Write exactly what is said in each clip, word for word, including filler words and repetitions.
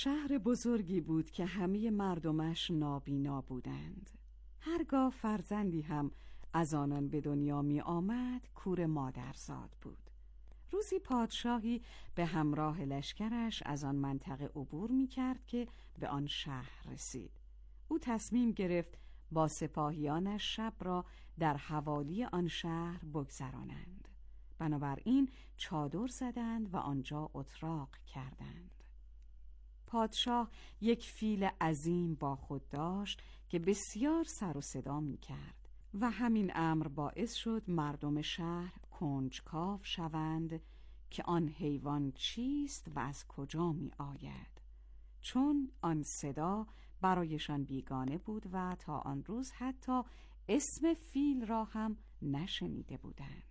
شهر بزرگی بود که همه مردمش نابینا بودند. هرگاه فرزندی هم از آنان به دنیا می آمد کور مادرزاد بود. روزی پادشاهی به همراه لشکرش از آن منطقه عبور می کرد که به آن شهر رسید. او تصمیم گرفت با سپاهیانش شب را در حوالی آن شهر بگذرانند. بنابراین چادر زدند و آنجا اتراق کردند. پادشاه یک فیل عظیم با خود داشت که بسیار سر و صدا می کرد و همین امر باعث شد مردم شهر کنجکاو شوند که آن حیوان چیست و از کجا می آید، چون آن صدا برایشان بیگانه بود و تا آن روز حتی اسم فیل را هم نشنیده بودند.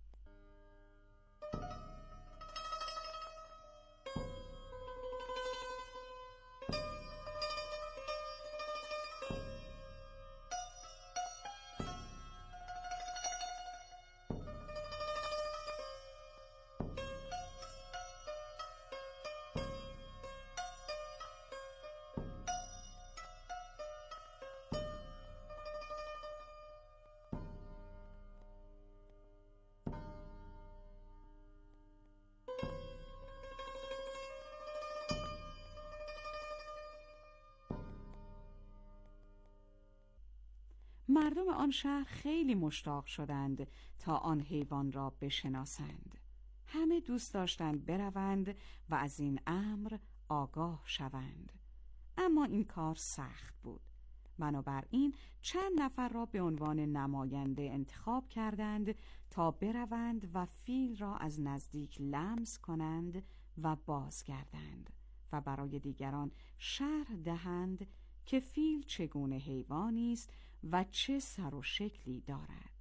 مردم آن شهر خیلی مشتاق شدند تا آن حیوان را بشناسند. همه دوست داشتند بروند و از این امر آگاه شوند، اما این کار سخت بود. بنابراین چند نفر را به عنوان نماینده انتخاب کردند تا بروند و فیل را از نزدیک لمس کنند و بازگردند و برای دیگران شرح دهند که فیل چگونه حیوانی است و چه سر و شکلی دارد.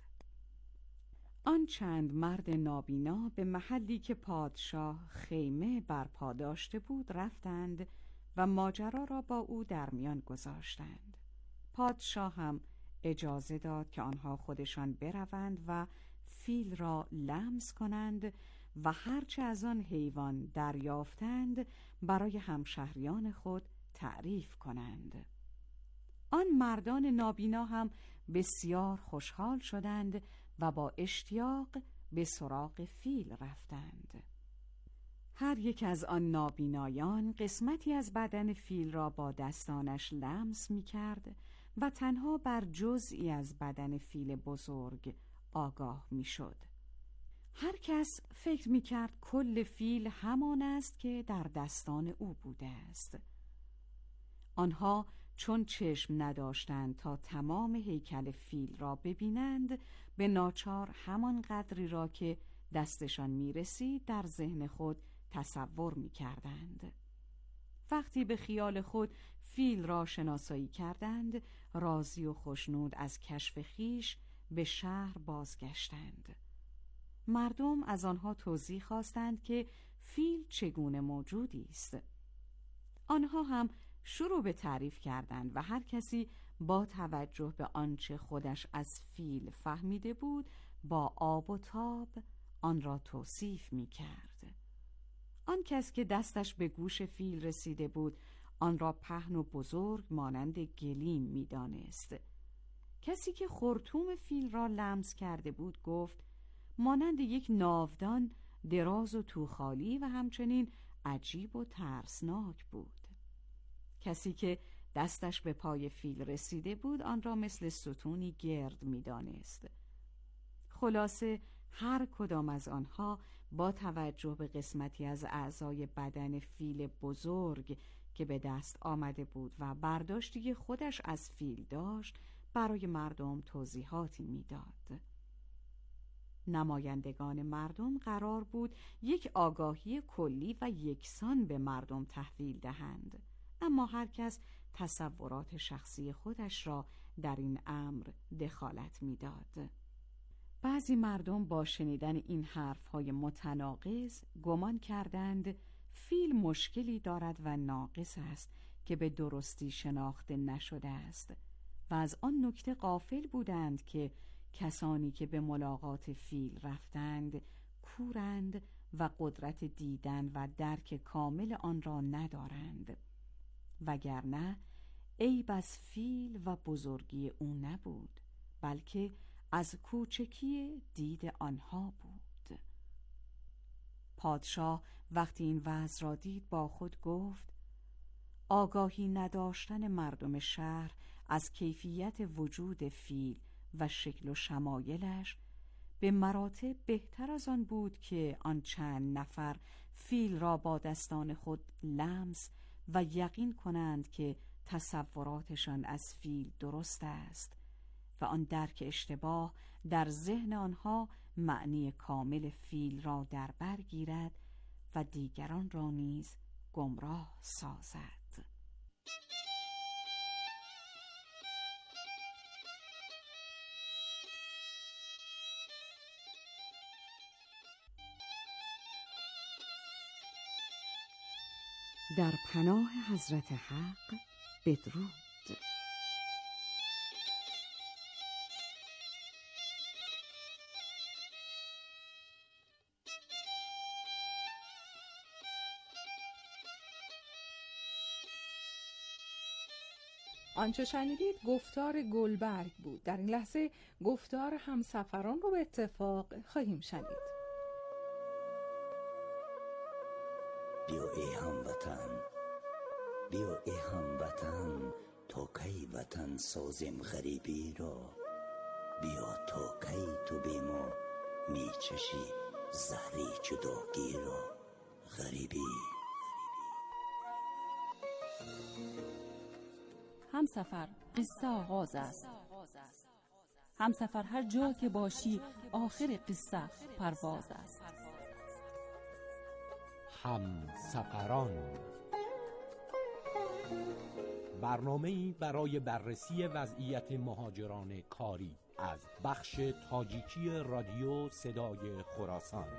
آن چند مرد نابینا به محلی که پادشاه خیمه برپا داشته بود رفتند و ماجرا را با او در میان گذاشتند. پادشاه هم اجازه داد که آنها خودشان بروند و فیل را لمس کنند و هرچه از آن حیوان دریافتند برای همشهریان خود تعریف کنند. آن مردان نابینا هم بسیار خوشحال شدند و با اشتیاق به سراغ فیل رفتند. هر یک از آن نابینایان قسمتی از بدن فیل را با دستانش لمس می کرد و تنها بر جزئی از بدن فیل بزرگ آگاه می شد. هر کس فکر می کرد کل فیل همان است که در دستان او بوده است. آنها چون چشم نداشتند تا تمام هیکل فیل را ببینند، به ناچار همان قدری را که دستشان می رسید در ذهن خود تصور می کردند. وقتی به خیال خود فیل را شناسایی کردند، راضی و خوشنود از کشف خیش به شهر بازگشتند. مردم از آنها توضیح خواستند که فیل چگونه موجودی است. آنها هم شروع به تعریف کردند و هر کسی با توجه به آنچه خودش از فیل فهمیده بود با آب و تاب آن را توصیف می کرد. آن کس که دستش به گوش فیل رسیده بود آن را پهن و بزرگ مانند گلیم می دانست. کسی که خرطوم فیل را لمس کرده بود گفت مانند یک ناودان دراز و توخالی و همچنین عجیب و ترسناک بود. کسی که دستش به پای فیل رسیده بود آن را مثل ستونی گرد می دانست. خلاصه هر کدام از آنها با توجه به قسمتی از اعضای بدن فیل بزرگ که به دست آمده بود و برداشتی خودش از فیل داشت برای مردم توضیحاتی میداد. نمایندگان مردم قرار بود یک آگاهی کلی و یکسان به مردم تحویل دهند، اما هر کس تصورات شخصی خودش را در این امر دخالت میداد. بعضی مردم با شنیدن این حرفهای متناقض گمان کردند فیل مشکلی دارد و ناقص است که به درستی شناخته نشده است و از آن نکته غافل بودند که کسانی که به ملاقات فیل رفتند کورند و قدرت دیدن و درک کامل آن را ندارند. وگرنه عیب از فیل و بزرگی او نبود، بلکه از کوچکی دید آنها بود. پادشاه وقتی این وضع را دید با خود گفت: آگاهی نداشتن مردم شهر از کیفیت وجود فیل و شکل و شمایلش به مراتب بهتر از آن بود که آن چند نفر فیل را با دستان خود لمس و یقین کنند که تصوراتشان از فیل درست است و آن درک اشتباه در ذهن آنها معنی کامل فیل را در بر گیرد و دیگران را نیز گمراه سازد. در پناه حضرت حق بدرود. آنچه شنیدید گفتار گلبرگ بود. در این لحظه گفتار همسفران رو به اتفاق خواهیم شنید. بیا ای هموطن، بیا ای هموطن، تا کی وطن سازیم غریبی را؟ بیا تا کی تو بی ما می چشی زهری جداگی را؟ غریبی. همسفر قصه آغاز است. همسفر هر جا که باشی آخر قصه پرواز است. همسفران، برنامه‌ای برای بررسی وضعیت مهاجران کاری از بخش تاجیکی رادیو صدای خراسان.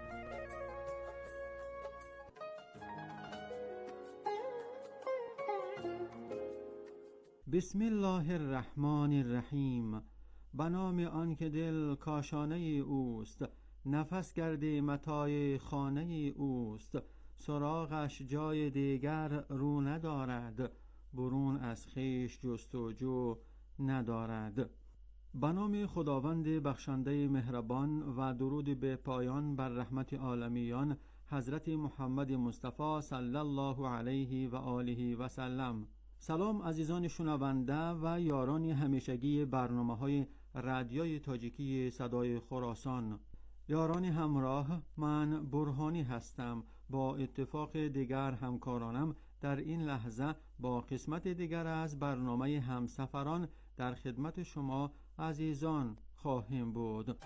بسم الله الرحمن الرحیم. به نام آن که دل کاشانه اوست، نفس گرده متاع خانه اوست. سراغش جای دیگر رو ندارد، برون از خویش جستجو ندارد. به نام خداوند بخشنده مهربان و درود به پایان بر رحمت عالمیان حضرت محمد مصطفی صلی الله علیه و آله و سلم. سلام عزیزان شنونده و یاران همیشگی برنامه‌های رادیوی تاجیکی صدای خراسان. یاران همراه، من برهانی هستم. با اتفاق دیگر همکارانم در این لحظه با قسمت دیگر از برنامه همسفران در خدمت شما عزیزان خواهیم بود.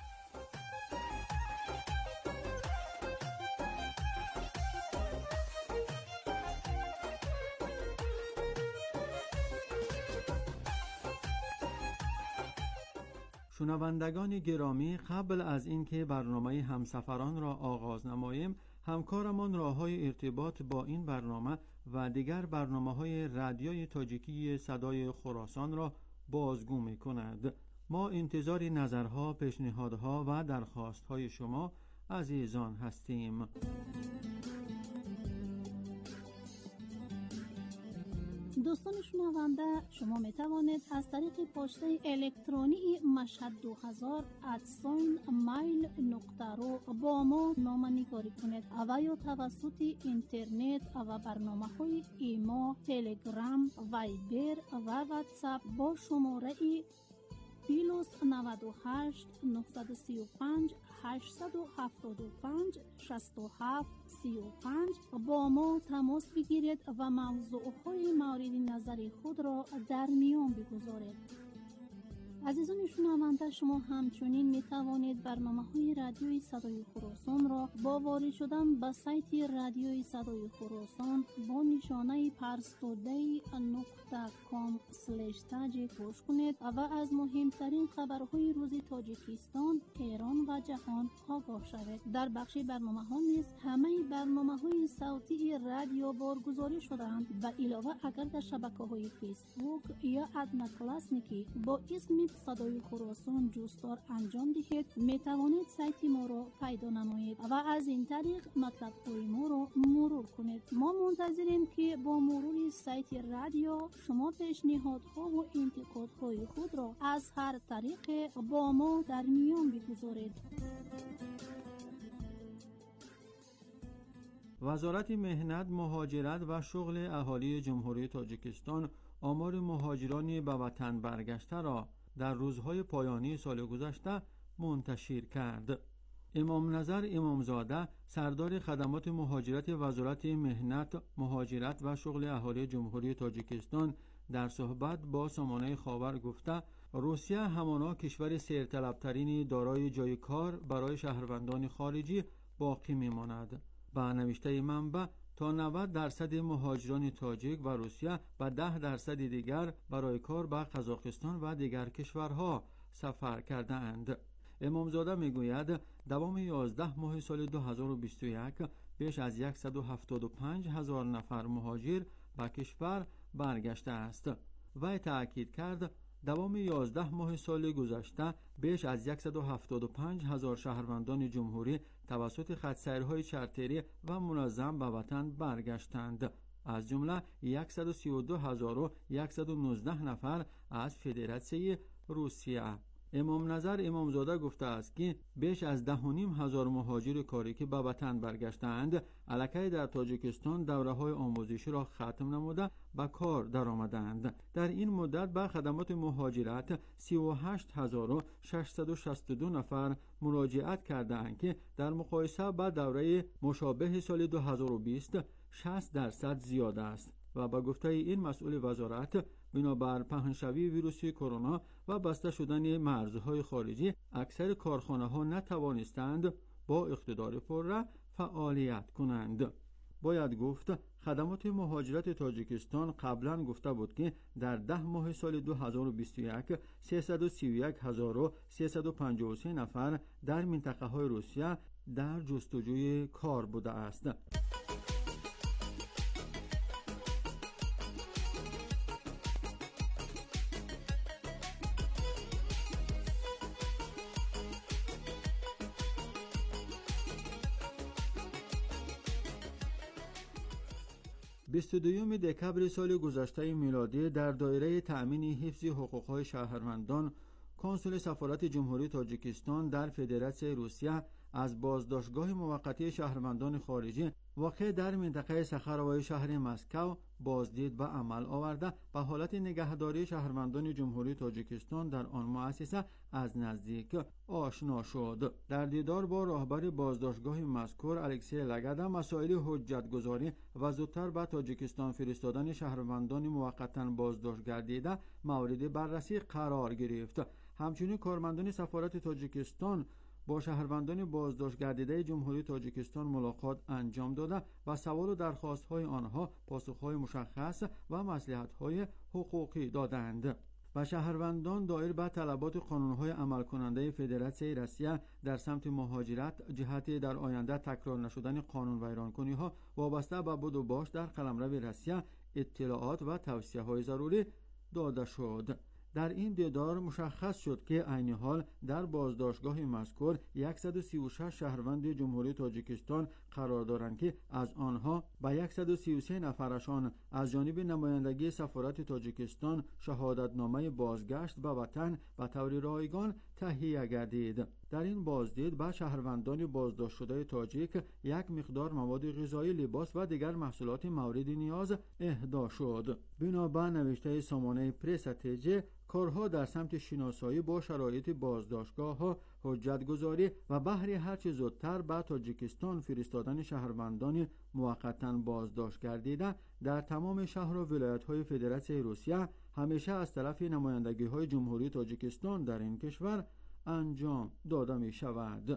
شنوندگان گرامی، قبل از اینکه برنامه همسفران را آغاز نماییم، همکارمان راه‌های ارتباط با این برنامه و دیگر برنامه‌های رادیوی تاجیکی صدای خراسان را بازگو می‌کند. ما انتظار نظرها، پیشنهادها و درخواست‌های شما عزیزان هستیم. دوستان شنونده، شما می توانید از طریق پسته الکترونی مشهد دو هزار ادساین مایل نقطه رو با ما نامه‌نگاری کنید و یا توسط اینترنت و برنامه‌های ایما، تلگرام، وایبر و واتساپ با شماره پلاس نود و هشت نهصد و سی و پنج هشتصد و هفتاد و پنج شصت و هفت سی و پنج با ما تماس بگیرید و موضوعهای مورد نظر خود را در میان بگذارید. عزیزان شنونده، شما همچنین می توانید برنامه‌های رادیوی صدای خراسان را با وارد شدن به سایت رادیوی صدای خراسان با نشانه پرستودی نقطه کام اسلش تاج گوش کنید و از مهمترین خبرهای روز تاجیکستان، ایران و جهان آگاه شوید. در بخش برنامه‌ها نیز همه برنامه‌های صوتی رادیو بارگذاری شده‌اند و علاوه اگر در شبکه‌های فیسبوک یا ادنا کلاسنیکی با اسم صدای خراسان جستار انجام دهید می توانید سایت ما را پیدا نمایید و از این طریق مطلب های ما را مرور کنید. ما منتظریم که با مرور سایت رادیو شما پیشنهادها و انتقادهای خود را از هر طریق با ما در میان بگذارید. وزارت مهنت، مهاجرت و شغل اهالی جمهوری تاجیکستان آمار مهاجران به وطن برگشته را در روزهای پایانی سال گذشته منتشر کرد. امام نظر امامزاده، سردار خدمات مهاجرت وزارت مهنت، مهاجرت و شغل اهالی جمهوری تاجیکستان در صحبت با سامانه خاور گفته روسیه همانا کشور سیرطلبترین دارای جای کار برای شهروندان خارجی باقی میماند. با نوشته منبع تا نود درصد مهاجران تاجیک و روسیه و ده درصد دیگر برای کار به قزاقستان و دیگر کشورها سفر کرده اند. امامزاده میگوید دوام یازده ماه سال دو هزار و بیست و یک بیش از صد و هفتاد و پنج هزار نفر مهاجر به کشور برگشته است. و تأکید کرد دوام یازده ماه سال گذشته بیش از صد و هفتاد و پنج هزار شهروندان جمهوری توسط خط‌سیرهای چارتری و منظم به وطن برگشتند. از جمله صد و سی و دو هزار و صد و نوزده نفر از فدراسیون روسیه. امام نظر امامزاده گفته است که بیش از ده و نیم هزار مهاجر کاری که به وطن برگشتند الکی در تاجیکستان دوره‌های آموزشی را ختم نموده به کار درآمدند. در این مدت به خدمات مهاجرت سی و هشت هزار و ششصد و شصت و دو نفر مراجعت کردند که در مقایسه با دوره مشابه سال دو هزار و بیست شصت درصد زیاد است. و با گفته این مسئول وزارت بنابر پهنشوی ویروس کرونا و بسته شدن مرزهای خارجی اکثر کارخانه‌ها نتوانستند با اقتدار پره فعالیت کنند. باید گفت خدمات مهاجرت تاجیکستان قبلا گفته بود که در ده ماه سال دو هزار و بیست و یک سیصد و سی و یک هزار و سیصد و پنجاه و سه نفر در منطقه های روسیه در جستجوی کار بوده است. بیست و دوم دکبر سال گذشته میلادی در دایره تأمین حفظ حقوق‌های شهروندان کنسول سفارت جمهوری تاجیکستان در فدراسیون روسیه از بازداشتگاه موقتی شهروندان خارجی واقع در منطقه صخره‌های شهر مسکو بازدید و عمل آورده به حالت نگهداری شهروندان جمهوری تاجیکستان در آن مؤسسه از نزدیک آشنا شد. در دیدار با راهبر بازداشتگاه مذکور الکسی لگدا مسائل حجت‌گذاری و زودتر به تاجیکستان فرستادن شهروندان موقتا بازداشت گردیده مورد بررسی قرار گرفت. همچنین کارمندان سفارت تاجیکستان با شهروندان بازداشت گردیده جمهوری تاجیکستان ملاقات انجام داده و سوال و درخواست‌های آنها پاسخ‌های مشخص و مصلحت‌های حقوقی دادند. و شهروندان دایر به طلبات قانون‌های عمل کننده فدراسیون روسیه در سمت مهاجرت جهت در آینده تکرار نشدن قانون ویرانکنی‌ها وابسته به بود و باش در قلمرو روسیه اطلاعات و توصیه‌های ضروری داده شد. در این دیدار مشخص شد که عین حال در بازداشتگاه مذکور صد و سی و شش شهروند جمهوری تاجیکستان قرار دارند که از آنها به صد و سی و سه نفرشان از جانب نمایندگی سفارت تاجیکستان شهادتنامه بازگشت به وطن به طور رایگان تهیه گردید. در این بازدید به شهروندان بازداشت شده تاجیک یک مقدار مواد غذایی، لباس و دیگر محصولات مورد نیاز اهدا شد. بنابر نوشته سامانه پرس تیجه کارها در سمت شناسایی با شرایط بازداشتگاه ها، حجت گذاری و بهر هرچه زودتر به تاجیکستان فرستادن شهروندان موقتا بازداشت گردیده در تمام شهر و ولایت های فدراسیون روسیه همیشه از طرف نمایندگی های جمهوری تاجیکستان در این کشور انجام داده می شود.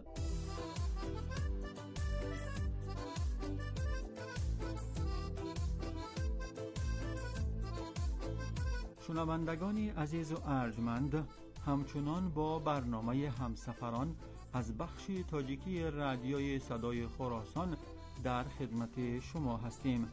شنوندگان عزیز و ارجمند، همچنان با برنامه همسفران از بخش تاجیکی رادیوی صدای خراسان در خدمت شما هستیم.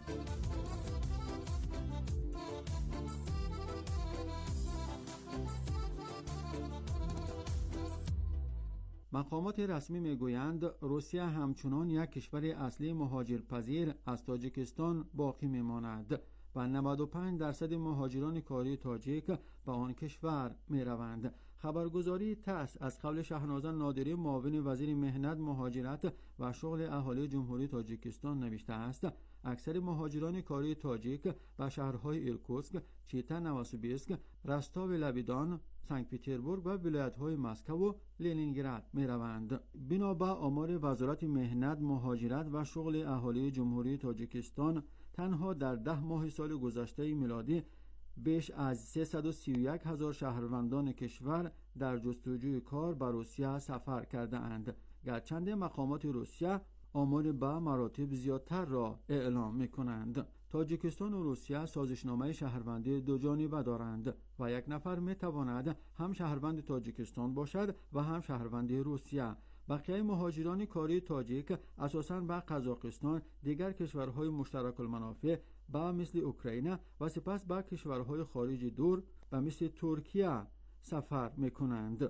مقامات رسمی میگویند روسیه همچنان یک کشور اصلی مهاجرپذیر از تاجیکستان باقی میماند و نود و پنج درصد مهاجران کاری تاجیک به آن کشور میروند. خبرگزاری تاس از قول شهناز نادری معاون وزیر مهنت، مهاجرت و شغل اهالی جمهوری تاجیکستان نوشته است اکثر مهاجران کاری تاجیک به شهرهای ایرکوتسک، چیتا، نوسیبیرسک، رستاو لبیدان، سنت پترزبورگ و ولایت‌های مسکو و لنینگراد می‌روند. بنا به آمار وزارت مهنت، مهاجرت و شغل اهالی جمهوری تاجیکستان تنها در ده ماه سال گذشته میلادی بیش از سیصد و سی و یک هزار شهروندان کشور در جستجوی کار به روسیه سفر کرده اند، گرچند مقامات روسیه آمار به مراتب زیادتر را اعلام می کنند. تاجیکستان و روسیه سازشنامه شهروندی دو جانبه دارند و یک نفر می تواند هم شهروند تاجیکستان باشد و هم شهروند روسیه. بقیه مهاجران کاری تاجیک اساساً به قزاقستان، دیگر کشورهای مشترک المنافع به مثل اوکراین و سپس به کشورهای خارجی دور به مثل ترکیه سفر می کنند.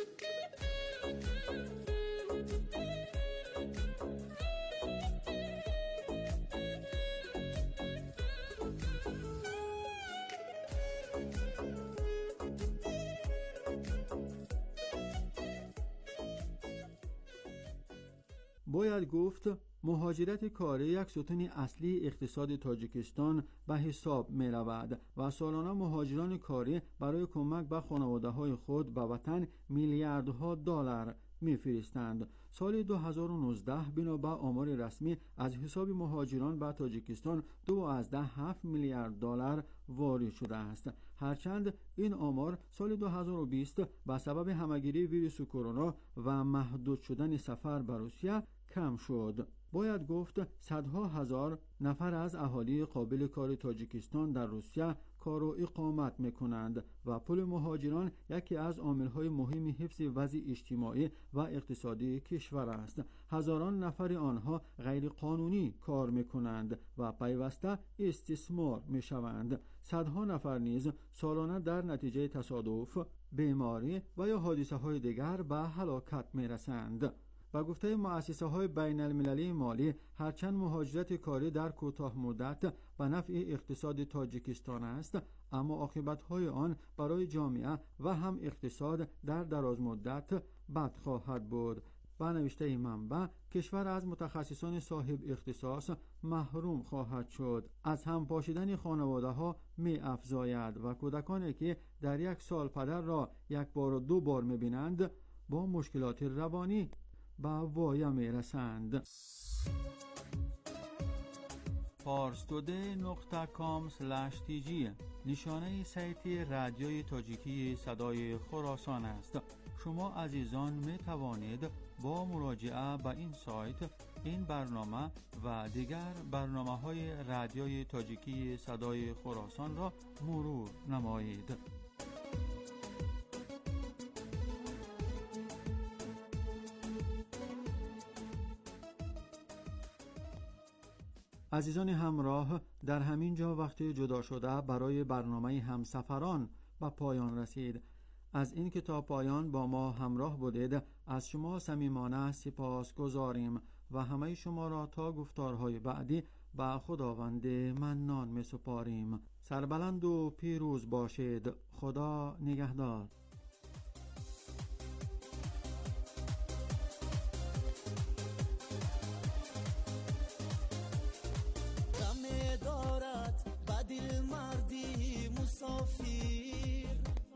باید گفت مهاجرت کاری یک ستون اصلی اقتصاد تاجیکستان به حساب می رود و سالانه مهاجران کاری برای کمک به خانواده های خود به وطن میلیاردها دلار می فرستند. سال دو هزار و نوزده بنا به آمار رسمی از حساب مهاجران به تاجیکستان دو از ده هفت میلیارد دلار وارد شده است، هرچند این آمار سال دو هزار و بیست به سبب همهگیری ویروس کرونا و محدود شدن سفر به روسیه کم شد. باید گفت صدها هزار نفر از اهالی قابل کار تاجیکستان در روسیه کار و اقامت میکنند و پول مهاجران یکی از عاملهای مهم حفظ وضع اجتماعی و اقتصادی کشور است. هزاران نفر آنها غیر قانونی کار میکنند و پیوسته استثمار میشوند. صدها نفر نیز سالانه در نتیجه تصادف، بیماری و یا حادثه های دیگر به هلاکت میرسند. و گفته مؤسسه های بین المللی مالی، هرچند مهاجرت کاری در کوتاه مدت به نفع اقتصاد تاجیکستان است، اما عاقبت های آن برای جامعه و هم اقتصاد در دراز مدت بد خواهد بود. با نوشته منبع، کشور از متخصصان صاحب اختصاص محروم خواهد شد. از هم پاشیدن خانواده ها می افزاید و کودکانی که در یک سال پدر را یک بار و دو بار می بینند با مشکلات روانی با وایه می رسند. فارس توده نقطه کام سلش تی جی نشانه سایت رادیوی تاجیکی صدای خراسان است. شما عزیزان می توانید با مراجعه به این سایت این برنامه و دیگر برنامه های رادیوی تاجیکی صدای خراسان را مرور نمایید. عزیزان همراه، در همین جا وقت جدا شده برای برنامه همسفران به پایان رسید. از این که تا پایان با ما همراه بودید از شما صمیمانه سپاس گذاریم و همه شما را تا گفتارهای بعدی به خداوند منان می سپاریم. سربلند و پیروز باشید. خدا نگهدار. مسافر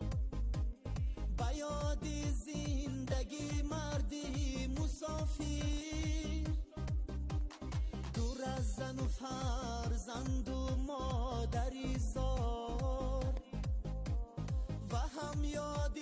بیاد زندگی مردی مسافر، دور از زن و فرزند و مادری زار و هم یاد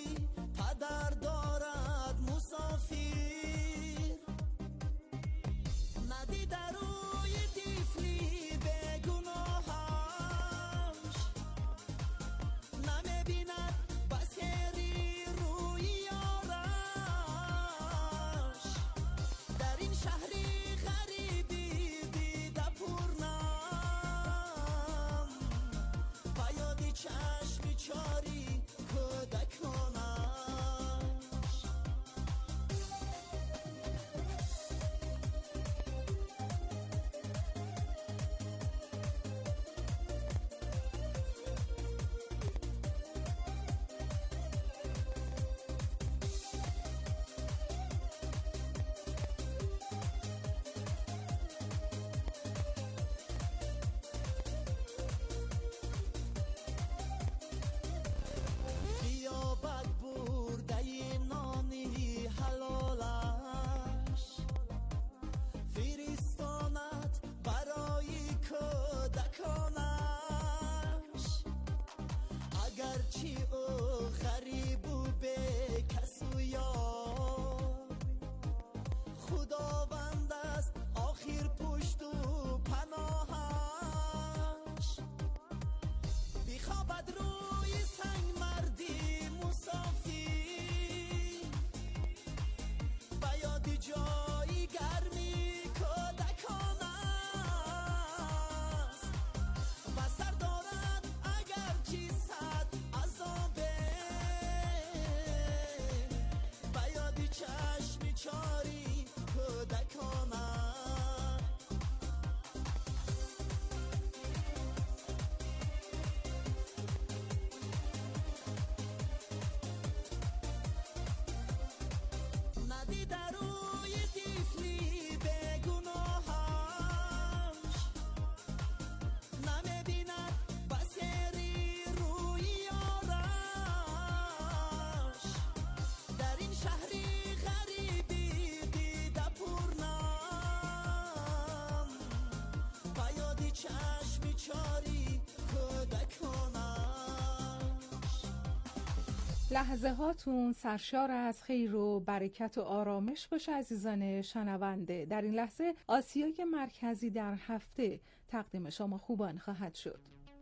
لحظه هاتون سرشار از خیر و برکت و آرامش باشه عزیزان شنونده. در این لحظه آسیای مرکزی در هفته تقدیم شما خوبان خواهد شد.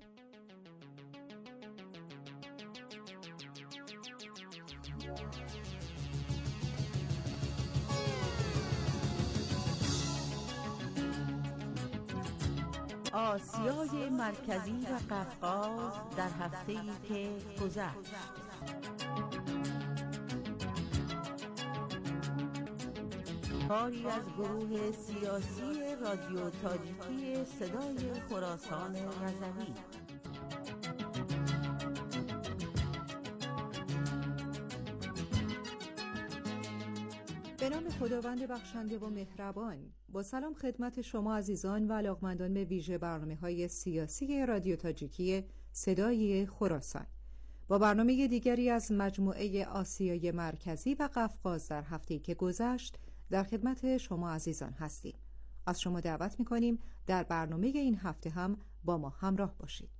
آسیای مرکزی و قفقاز در هفته‌ای که گذشت. کاری از گروه سیاسی رادیو تاجیکی صدای خراسان رضوی. به نام خداوند بخشنده و مهربان. با سلام خدمت شما عزیزان و علاقمندان به ویژه برنامه‌های سیاسی رادیو تاجیکی صدای خراسان. با برنامه دیگری از مجموعه آسیای مرکزی و قفقاز در هفته‌ای که گذشت در خدمت شما عزیزان هستیم. از شما دعوت می‌کنیم در برنامه این هفته هم با ما همراه باشید.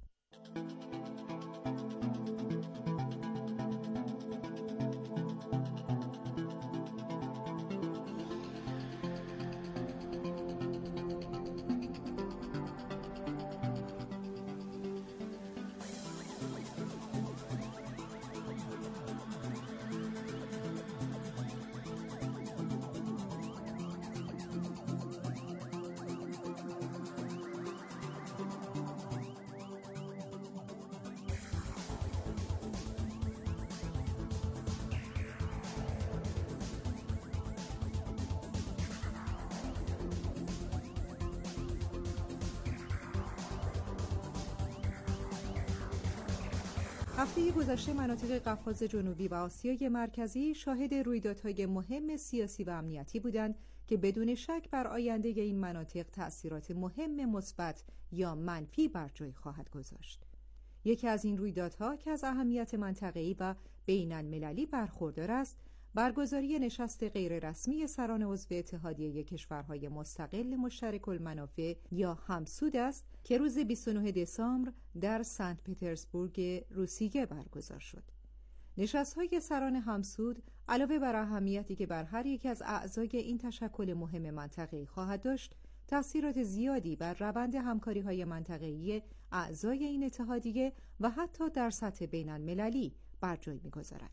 هفته گذشته مناطق قفقاز جنوبی و آسیای مرکزی شاهد رویدادهای مهم سیاسی و امنیتی بودند که بدون شک بر آینده این مناطق تأثیرات مهم مثبت یا منفی بر جای خواهد گذاشت. یکی از این رویدادها که از اهمیت منطقه‌ای و بین‌المللی برخوردار است، برگزاری نشست غیررسمی سران عضو اتحادیه کشورهای مستقل مشترک المنافع یا همسود است که روز بیست و نهم دسامبر در سنت پترزبورگ روسیه برگزار شد. نشست‌های سران همسود علاوه بر اهمیتی که بر هر یک از اعضای این تشکل مهم منطقه‌ای خواهد داشت، تأثیرات زیادی بر روند همکاری‌های منطقه‌ای اعضای این اتحادیه و حتی در سطح بین‌المللی بر جای می‌گذارد.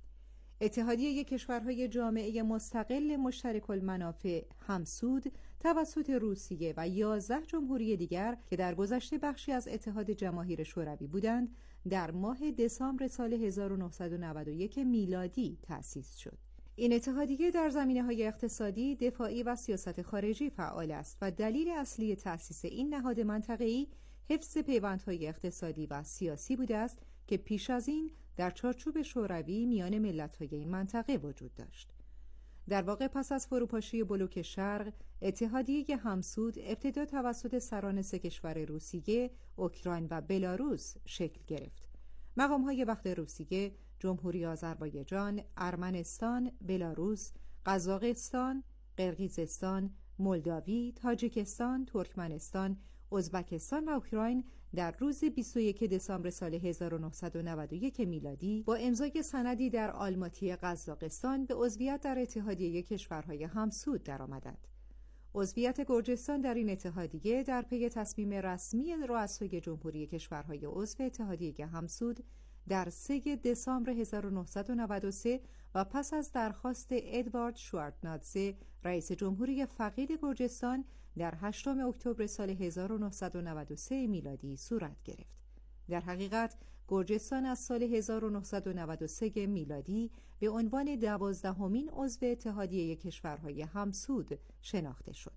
اتحادیه کشورهای جامعه مستقل مشترک المنافع همسود توسط روسیه و یازده جمهوری دیگر که در گذشته بخشی از اتحاد جماهیر شوروی بودند، در ماه دسامبر سال هزار و نهصد و نود و یک میلادی تأسیس شد. این اتحادیه در زمینه‌های اقتصادی، دفاعی و سیاست خارجی فعال است و دلیل اصلی تأسیس این نهاد منطقه‌ای حفظ پیوندهای اقتصادی و سیاسی بوده است که پیش از این در چارچوب شوروی میان ملت‌های این منطقه وجود داشت. در واقع پس از فروپاشی بلوک شرق، اتحادیه همسود ابتدا توسط سران سه کشور روسیه، اوکراین و بلاروس شکل گرفت. مقام‌های وقت روسیه، جمهوری آذربایجان، ارمنستان، بلاروس، قزاقستان، قرقیزستان، مولداوی، تاجیکستان، ترکمنستان، ازبکستان و اوکراین در روز بیست و یک دسامبر سال هزار و نهصد و نود و یک میلادی با امضای سندی در آلماتی قزاقستان به عضویت در اتحادیه کشورهای همسود درآمدند. عضویت گرجستان در این اتحادیه در پی تصمیم رسمی رؤسای جمهوری کشورهای عضو اتحادیه همسود در سوم دسامبر هزار و نهصد و نود و سه و پس از درخواست ادوارد شوارتنادزه رئیس جمهوری فقید گرجستان در هشتم اکتبر سال هزار و نهصد و نود و سه میلادی صورت گرفت. در حقیقت گرجستان از سال هزار و نهصد و نود و سه میلادی به عنوان دوازدهمین عضو اتحادیه کشورهای همسود شناخته شد.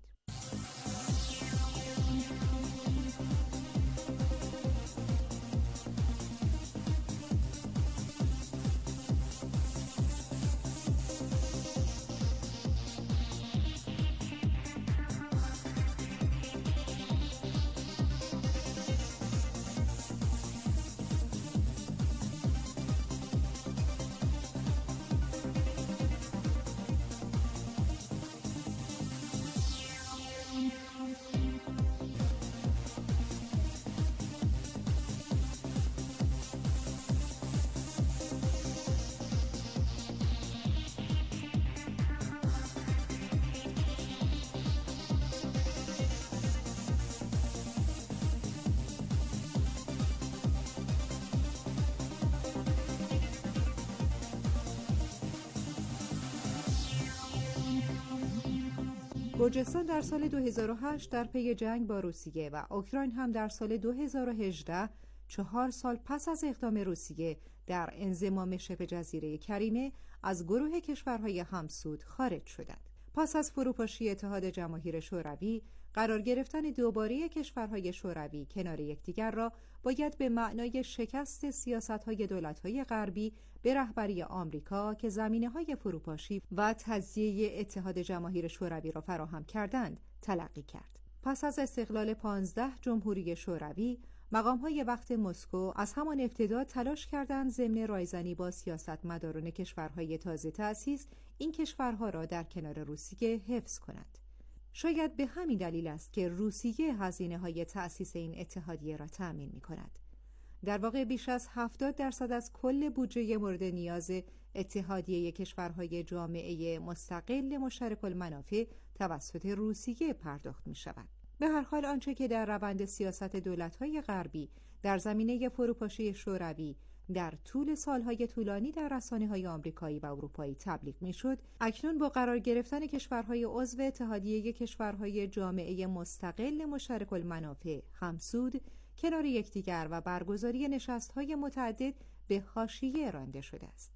گرجستان در سال دو هزار و هشت در پی جنگ با روسیه و اوکراین هم در سال دو هزار و هجده، چهار سال پس از اقدام روسیه در انضمام شبه جزیره کریمه، از گروه کشورهای همسود خارج شدند. پس از فروپاشی اتحاد جماهیر شوروی، قرار گرفتن دوباره کشورهای شوروی کنار یکدیگر را باید به معنای شکست سیاست‌های دولت‌های غربی به رهبری آمریکا که زمینه‌های فروپاشی و تجزیه اتحاد جماهیر شوروی را فراهم کردند تلقی کرد. پس از استقلال پانزده جمهوری شوروی، مقام‌های وقت مسکو از همان ابتدا تلاش کردند ضمن رایزنی با سیاستمداران کشورهای تازه تأسیس این کشورها را در کنار روسیه حفظ کنند. شاید به همین دلیل است که روسیه هزینه‌های تأسیس این اتحادیه را تأمین می‌کند. در واقع بیش از هفتاد درصد از کل بودجه مورد نیاز اتحادیه کشورهای جامعه مستقل مشترک المنافع توسط روسیه پرداخت می‌شود. به هر حال آنچه که در روند سیاست دولت‌های غربی در زمینه فروپاشی شوروی در طول سالهای طولانی در رسانه‌های آمریکایی و اروپایی تبلیغ می‌شد، اکنون با قرار گرفتن کشورهای عضو اتحادیه کشورهای جامعه مستقل مشترک المنافع همسود کنار یکدیگر و برگزاری نشست‌های متعدد به حاشیه رانده شده است.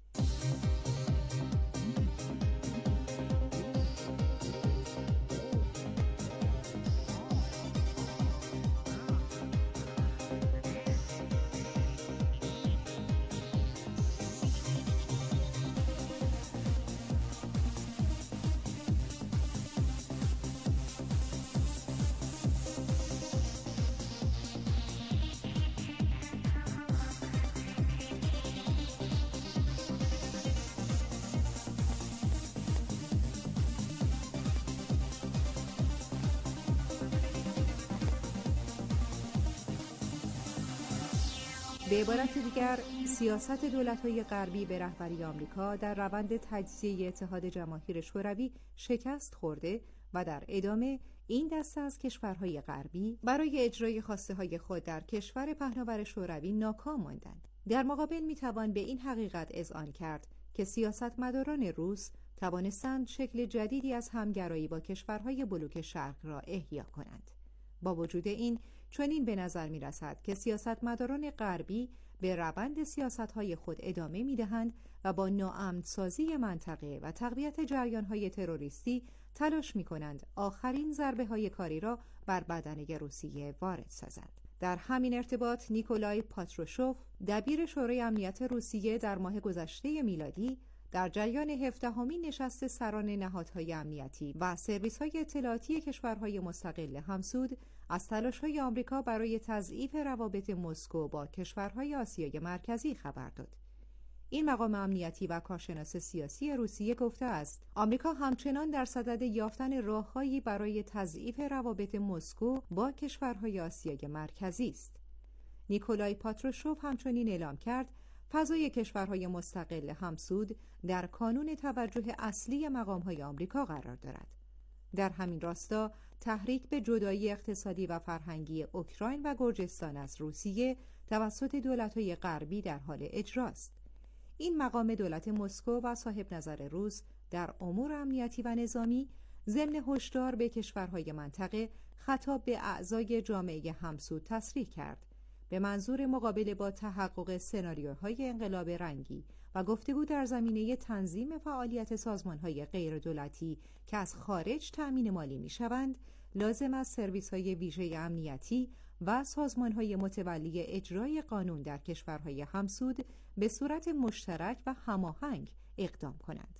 به عبارت دیگر، سیاست دولت‌های غربی به رهبری آمریکا در روند تجزیه اتحاد جماهیر شوروی شکست خورده و در ادامه این دسته از کشورهای غربی برای اجرای خواسته‌های خود در کشور پهناور شوروی ناکام ماندند. در مقابل می‌توان به این حقیقت اذعان کرد که سیاستمداران روس توانستند شکل جدیدی از همگرایی با کشورهای بلوک شرق را احیا کنند. با وجود این، چنین به نظر می رسد که سیاستمداران غربی به روند سیاست‌های خود ادامه می دهند و با ناامن‌سازی منطقه و تقویت جریان‌های تروریستی تلاش می کنند آخرین ضربه‌های کاری را بر بدنه روسیه وارد سازند. در همین ارتباط نیکولای پاتروشوف، دبیر شورای امنیت روسیه، در ماه گذشته میلادی در جریان هفدهمین نشست سران نهادهای امنیتی و سرویس‌های اطلاعاتی کشورهای مستقل همسود از تلاش‌های آمریکا برای تضعیف روابط مسکو با کشورهای آسیای مرکزی خبر داد. این مقام امنیتی و کارشناس سیاسی روسیه گفته است آمریکا همچنان در صدد یافتن راه‌هایی برای تضعیف روابط مسکو با کشورهای آسیای مرکزی است. نیکولای پاتروشوف همچنین اعلام کرد فضای کشورهای مستقل همسود در کانون توجه اصلی مقام‌های آمریکا قرار دارد. در همین راستا تحریک به جدایی اقتصادی و فرهنگی اوکراین و گرجستان از روسیه توسط دولت‌های غربی در حال اجراست. این مقام دولت مسکو و صاحب نظر روس در امور امنیتی و نظامی ضمن هشدار به کشورهای منطقه خطاب به اعضای جامعه همسود تصریح کرد به منظور مقابله با تحقق سناریوهای انقلاب رنگی و گفتگو در زمینه تنظیم فعالیت سازمان‌های غیردولتی که از خارج تأمین مالی می‌شوند، لازم است سرویس‌های ویژه امنیتی و سازمان‌های متولی اجرای قانون در کشورهای همسود به صورت مشترک و هماهنگ اقدام کنند.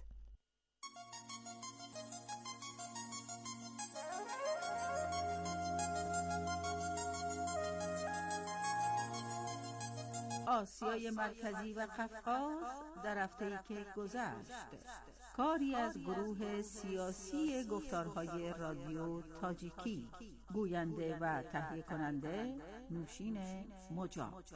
آسیای مرکزی و قفقاز در هفته‌ای که گذشت، کاری از گروه سیاسی گفتارهای رادیو تاجیکی، گوینده و تهیه کننده نوشین مجاب.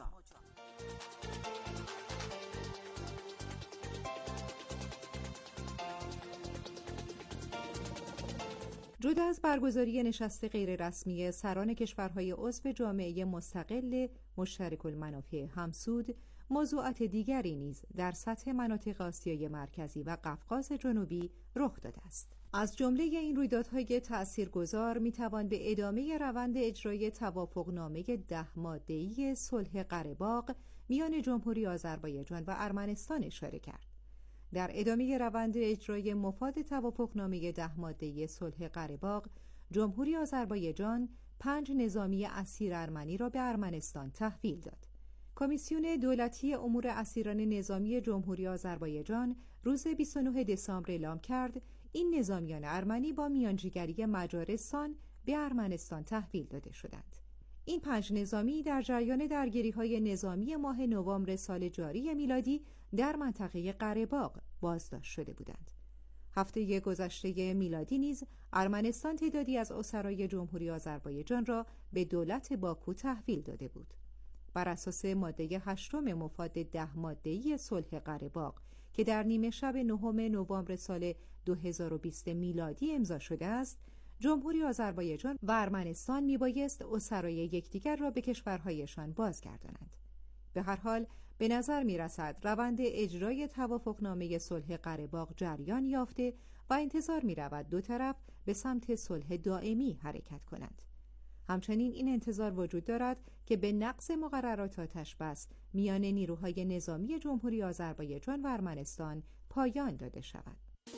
جدا از برگزاری نشست غیررسمی سران کشورهای عضو جامعه مستقل مشترک المنافع همسود، موضوعات دیگری نیز در سطح مناطق آسیای مرکزی و قفقاز جنوبی رخ داده است. از جمله این رویدادهای تأثیرگذار میتوان به ادامه روند اجرای توافقنامه ده ماده‌ای صلح قره‌باغ میان جمهوری آذربایجان و ارمنستان اشاره کرد. در ادامه روند اجرای مفاد توافقنامه ده ماده‌ای صلح قره‌باغ، جمهوری آذربایجان پنج نظامی اسیر ارمنی را به ارمنستان تحویل داد. کمیسیون دولتی امور اسیران نظامی جمهوری آذربایجان روز بیست و نه دسامبر اعلام کرد این نظامیان ارمنی با میانجیگری مجارستان به ارمنستان تحویل داده شدند. این پنج نظامی در جریان درگیری‌های نظامی ماه نوامبر سال جاری میلادی در منطقه قره‌باغ بازداشت شده بودند. هفته گذشته میلادی نیز ارمنستان تعدادی از اسرای جمهوری آذربایجان را به دولت باکو تحویل داده بود. بر اساس ماده هشتم مفاد ده ماده‌ای صلح قره‌باغ که در نیمه شب نهم نوامبر سال دو هزار و بیست میلادی امضا شده است، جمهوری آذربایجان و ارمنستان میبایست اسرای یکدیگر را به کشورهایشان بازگردانند. به هر حال به نظر میرسد روند اجرای توافقنامه صلح قره‌باغ جریان یافته و انتظار میرود دو طرف به سمت صلح دائمی حرکت کنند. همچنین این انتظار وجود دارد که به نقض مقررات آتش‌بس میان نیروهای نظامی جمهوری آذربایجان و ارمنستان پایان داده شود.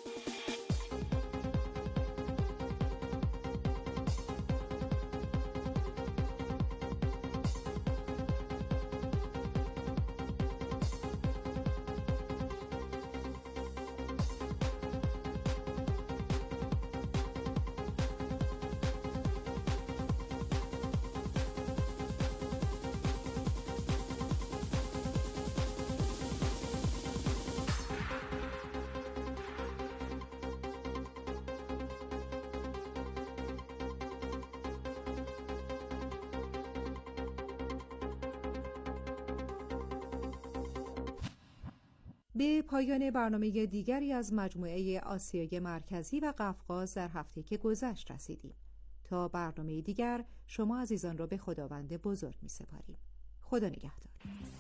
به پایان برنامه دیگری از مجموعه آسیای مرکزی و قفقاز در هفته که گذشت رسیدیم. تا برنامه دیگر شما عزیزان را به خداوند بزرگ می سپاریم. خدا نگهدار.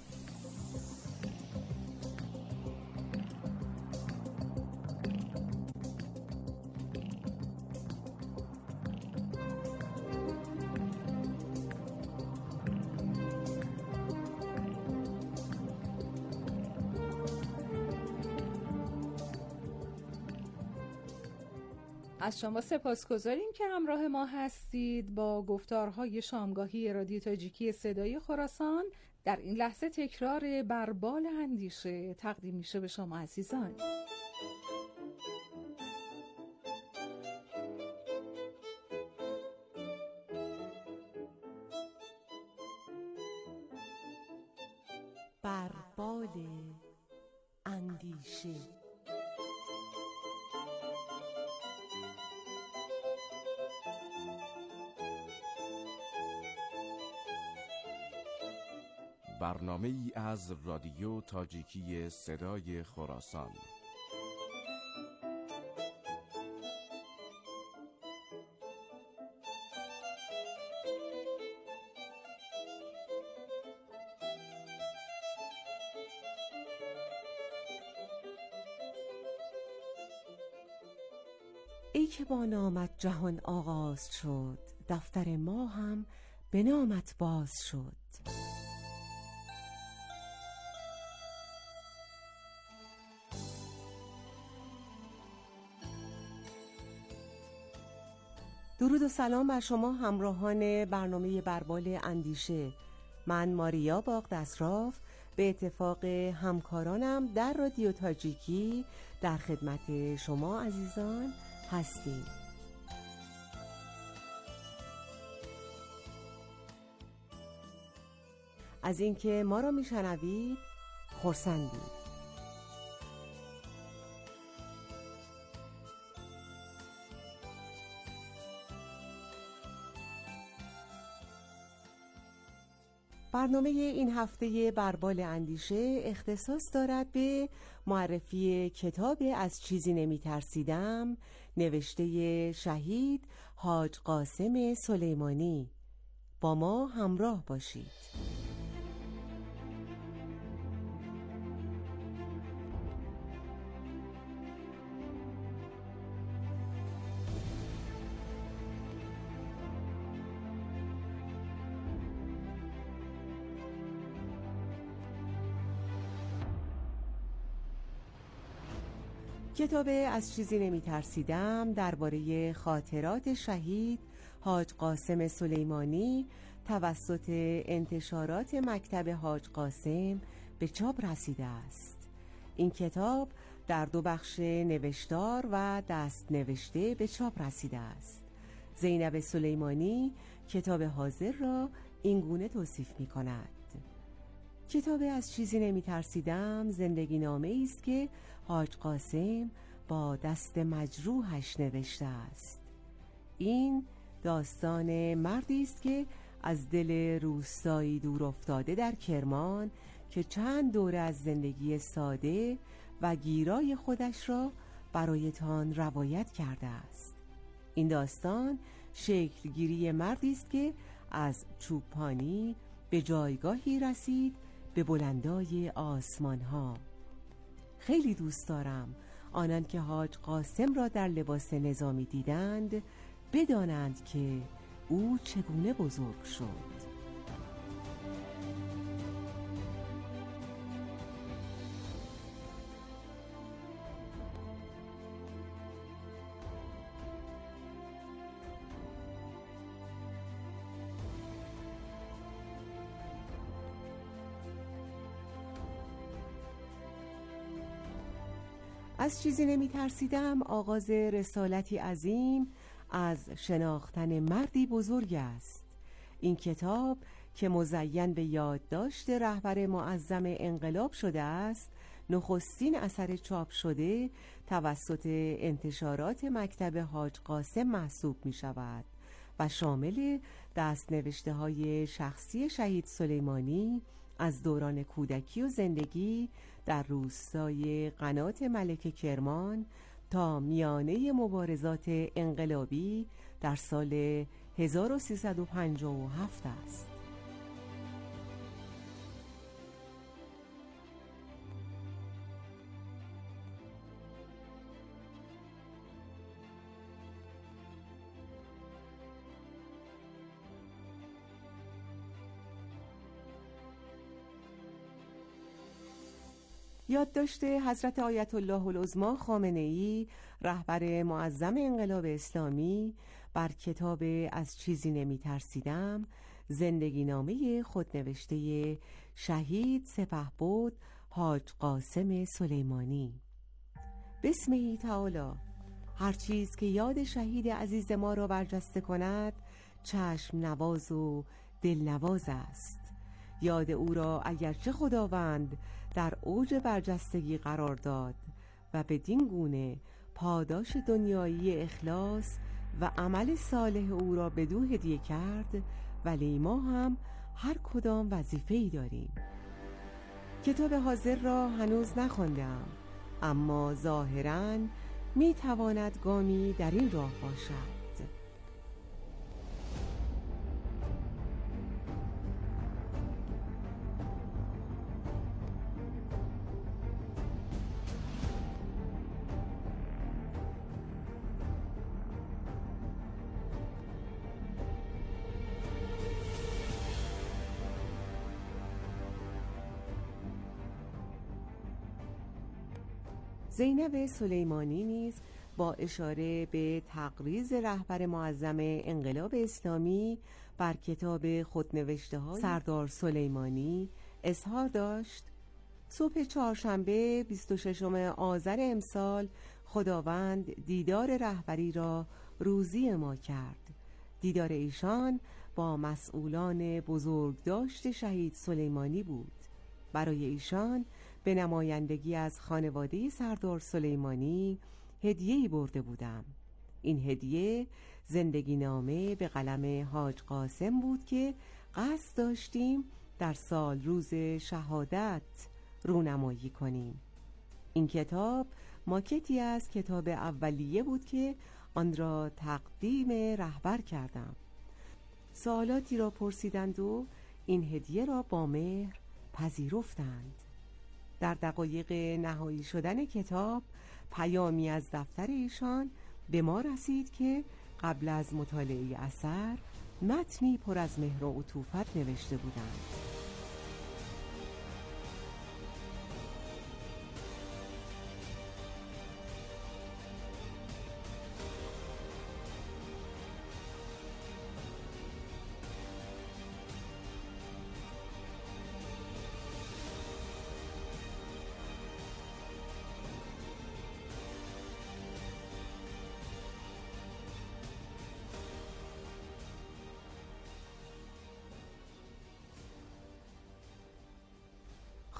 از شما سپاسگزاریم که همراه ما هستید. با گفتارهای شامگاهی رادیو تاجیکی صدای خراسان در این لحظه تکرار بر بال اندیشه تقدیم میشه به شما عزیزان. بر بال اندیشه. برنامه ای از رادیو تاجیکی صدای خراسان. ای که با نامت جهان آغاز شد، دفتر ما هم به نامت باز شد. درود و سلام بر شما همراهان برنامه بر بال اندیشه. من ماریا باغدستراف به اتفاق همکارانم در رادیو تاجیکی در خدمت شما عزیزان هستیم. از اینکه ما را میشنوید خرسندیم. برنامه این هفته بر بال اندیشه اختصاص دارد به معرفی کتاب از چیزی نمی ترسیدم نوشته شهید حاج قاسم سلیمانی. با ما همراه باشید. کتاب از چیزی نمی ترسیدم درباره خاطرات شهید حاج قاسم سلیمانی توسط انتشارات مکتب حاج قاسم به چاپ رسیده است. این کتاب در دو بخش نوشتار و دست نوشته به چاپ رسیده است. زینب سلیمانی کتاب حاضر را این گونه توصیف می کند: کتاب از چیزی نمی ترسیدم زندگی نامه است که حاج قاسم با دست مجروحش نوشته است. این داستان مردی است که از دل روستایی دور افتاده در کرمان که چند دوره از زندگی ساده و گیرای خودش را برایتان روایت کرده است. این داستان شکلگیری مردی است که از چوپانی به جایگاهی رسید به بلندای آسمان ها. خیلی دوست دارم آنان که حاج قاسم را در لباس نظامی دیدند بدانند که او چگونه بزرگ شد. از چیزی نمی ترسیدم آغاز رسالتی عظیم از شناختن مردی بزرگ است. این کتاب که مزین به یادداشت رهبر معظم انقلاب شده است، نخستین اثر چاپ شده توسط انتشارات مکتب حاج قاسم محسوب می شود و شامل دست‌نوشته های شخصی شهید سلیمانی از دوران کودکی و زندگی در روستای قنات ملک کرمان تا میانه مبارزات انقلابی در سال هزار و سیصد و پنجاه و هفت است. یادداشت حضرت آیت الله العظمی خامنه‌ای رهبر معظم انقلاب اسلامی بر کتاب از چیزی نمی ترسیدم زندگی نامه خودنوشته شهید سپهبد حاج قاسم سلیمانی. بسم تعالی، هر چیز که یاد شهید عزیز ما را برجسته کند چشم نواز و دل نواز است. یاد او را اگرچه خداوند در اوج برجستگی قرار داد و بدین گونه پاداش دنیایی اخلاص و عمل صالح او را بدو هدیه کرد، ولی ما هم هر کدام وظیفه‌ای داریم. کتاب حاضر را هنوز نخواندم، اما ظاهراً می تواند گامی در این راه باشد. زینب سلیمانی نیز با اشاره به تقریض رهبر معظم انقلاب اسلامی بر کتاب خودنوشته های سردار سلیمانی اظهار داشت: صبح چهارشنبه بیست و ششم آذر امسال خداوند دیدار رهبری را روزی ما کرد. دیدار ایشان با مسئولان بزرگداشت شهید سلیمانی بود. برای ایشان به نمایندگی از خانواده سردار سلیمانی هدیه‌ای برده بودم. این هدیه زندگی نامه به قلم حاج قاسم بود که قصد داشتیم در سال روز شهادت رونمایی کنیم. این کتاب ماکتی از کتاب اولیه بود که آن را تقدیم رهبر کردم. سوالاتی را پرسیدند و این هدیه را با مهر پذیرفتند. در دقایق نهایی شدن کتاب پیامی از دفتر ایشان به ما رسید که قبل از مطالعه اثر متنی پر از مهر و عطوفت نوشته بودند.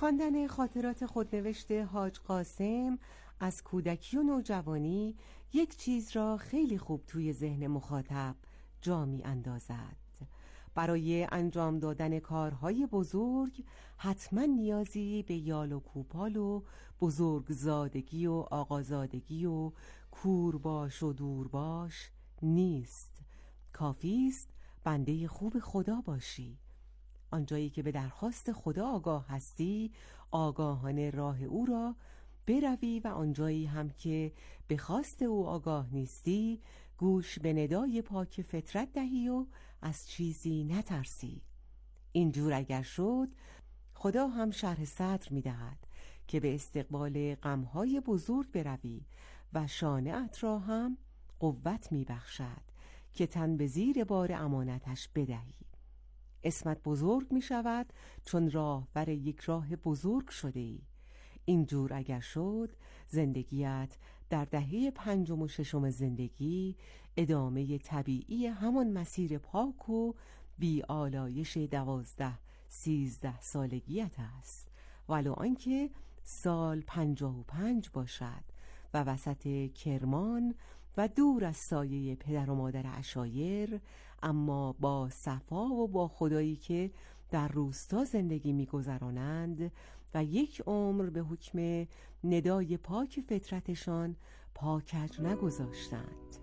خواندن خاطرات خودنوشت حاج قاسم از کودکی و نوجوانی یک چیز را خیلی خوب توی ذهن مخاطب جا می اندازد. برای انجام دادن کارهای بزرگ حتما نیازی به یال و کوپال و بزرگزادگی و آقازادگی و کورباش و دورباش نیست. کافی است بنده خوب خدا باشی. آنجایی که به درخواست خدا آگاه هستی، آگاهانه راه او را بروی و آنجایی هم که به خواست او آگاه نیستی، گوش به ندای پاک فطرت دهی و از چیزی نترسی. اینجور اگر شد، خدا هم شرح صدر می دهد که به استقبال غمهای بزرگ بروی و شانه‌ات را هم قوت می بخشد که تن به زیر بار امانتش بدهی. اسمت بزرگ می شود چون راهبر یک راه بزرگ شده ای. اینجور اگر شد، زندگیت در دهه پنجم و ششم زندگی ادامه طبیعی همان مسیر پاک و بی آلایش دوازده سیزده سالگیت است، ولو آنکه سال پنجاه و پنج باشد و وسط کرمان و دور از سایه پدر و مادر عشایر، اما با صفا و با خدایی که در روستا زندگی می‌گذرانند و یک عمر به حکم ندای پاک فطرتشان پاکج نگذاشتند.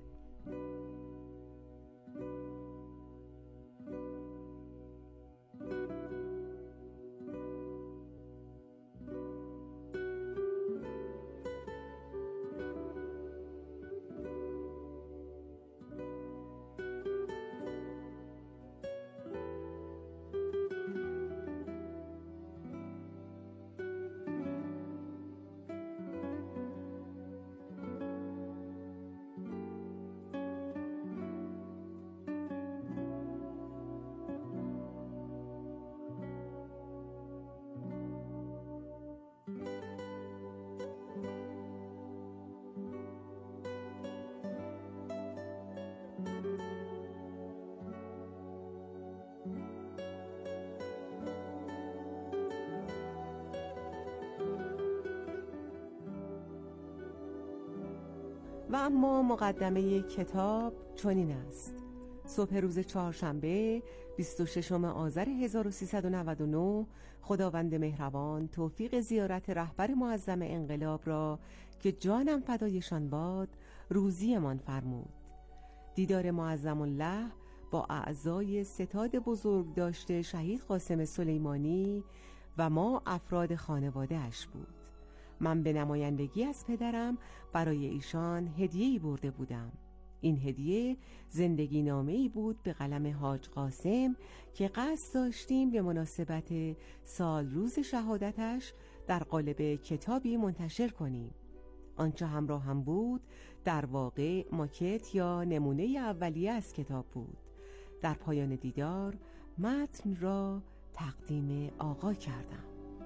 و اما مقدمه کتاب چنین است: صبح روز چهارشنبه بیست و ششم آذر هزار و سیصد و نود و نه خداوند مهربان توفیق زیارت رهبر معظم انقلاب را که جانم فدایشان باد روزیمان فرمود. دیدار معظم الله با اعضای ستاد بزرگ داشته شهید قاسم سلیمانی و ما افراد خانواده اش بود. من به نمایندگی از پدرم برای ایشان هدیه‌ای برده بودم. این هدیه زندگی نامه‌ای بود به قلم حاج قاسم که قصد داشتیم به مناسبت سال روز شهادتش در قالب کتابی منتشر کنیم. آنچه همراه هم بود در واقع ماکت یا نمونه اولیه از کتاب بود. در پایان دیدار متن را تقدیم آقا کردم.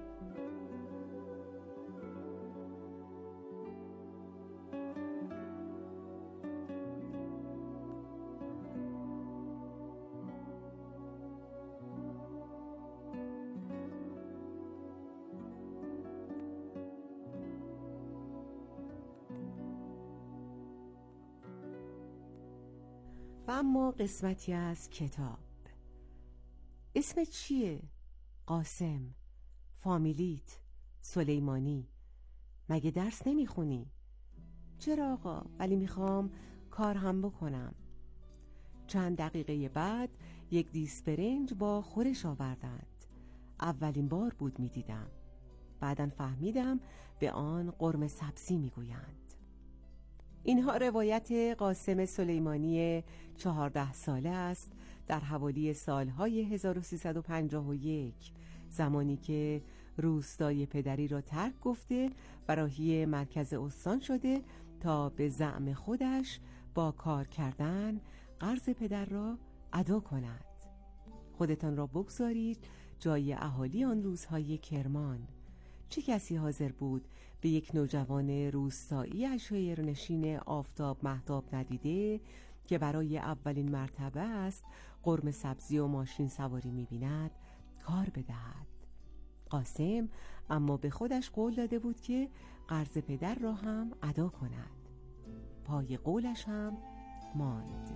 و اما قسمتی از کتاب. اسم چیه؟ قاسم. فامیلیت سلیمانی. مگه درس نمیخونی؟ چرا آقا؟ ولی میخوام کار هم بکنم. چند دقیقه بعد یک دیس برنج با خورش آوردند. اولین بار بود میدیدم. بعداً فهمیدم به آن قرمه سبزی میگویند. اینها روایت قاسم سلیمانی چهارده ساله است در حوالی سالهای هزار و سیصد و پنجاه و یک، زمانی که روستای پدری را ترک گفته و راهی مرکز استان شده تا به زعم خودش با کار کردن قرض پدر را ادا کند. خودتان را بگذارید جای اهالی آن روزهای کرمان. چه کسی حاضر بود به یک نوجوان روستایی عشایرنشین آفتاب مهتاب ندیده که برای اولین مرتبه است قرمه سبزی و ماشین سواری می‌بیند کار بدهد؟ قاسم اما به خودش قول داده بود که قرض پدر را هم ادا کند. پای قولش هم ماند.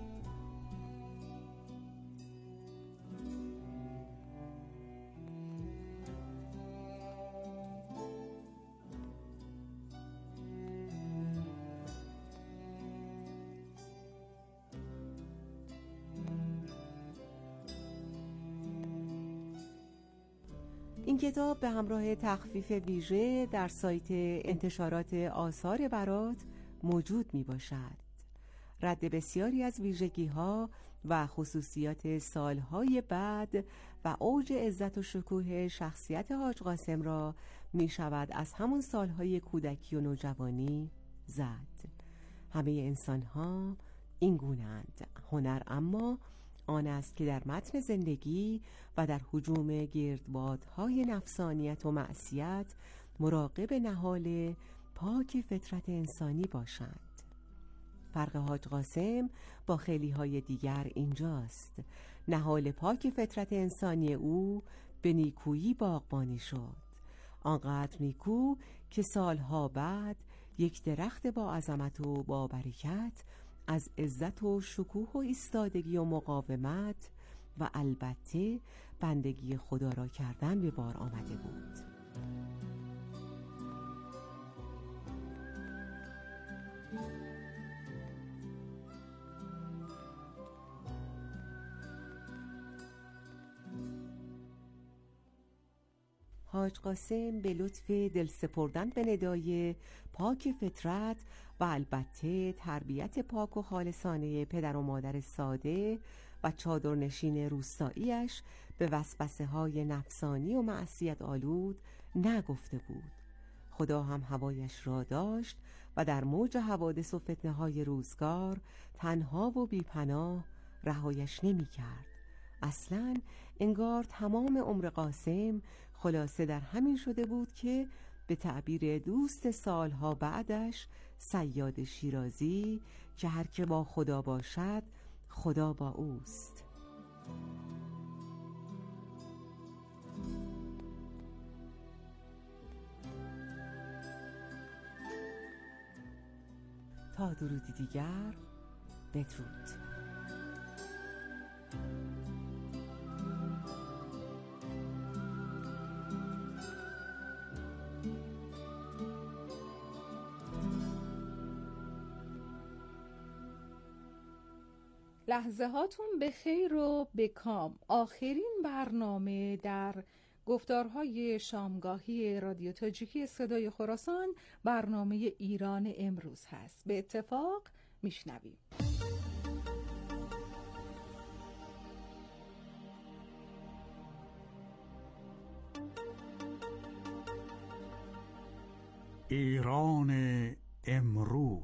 این کتاب به همراه تخفیف ویژه در سایت انتشارات آثار برات موجود می باشد. رد بسیاری از ویژگی ها و خصوصیات سالهای بعد و اوج عزت و شکوه شخصیت حاج قاسم را می شود از همون سالهای کودکی و نوجوانی زد. همه انسان ها این گونه‌اند. هنر اما آن است که در متن زندگی و در هجوم گردبادهای نفسانیت و معصیت مراقب نهال پاک فطرت انسانی باشند. فرق حاج قاسم با خیلی های دیگر اینجاست. نهال پاک فطرت انسانی او به نیکویی باغبانی شد. آنقدر نیکو که سالها بعد یک درخت با عظمت و با برکت از عزت و شکوه و ایستادگی و مقاومت و البته بندگی خدا را کردن به بار آمده بود. حاج قاسم به لطف دل سپردن به ندای پاک فطرت و البته تربیت پاک و خالصانه پدر و مادر ساده و چادرنشین روستاییش به وسوسه های نفسانی و معصیت آلود نگفته بود. خدا هم هوایش را داشت و در موج حوادث و فتنه های روزگار تنها و بیپناه رهایش نمی کرد. اصلاً انگار تمام عمر قاسم خلاصه در همین شده بود که به تعبیر دوست سالها بعدش صیاد شیرازی که هر که با خدا باشد خدا با اوست. تا درودی دیگر، بدرود. لحظه هاتون به خیر و به کام. آخرین برنامه در گفتارهای شامگاهی رادیو تاجیکی صدای خراسان برنامه ایران امروز هست. به اتفاق میشنویم. ایران امروز.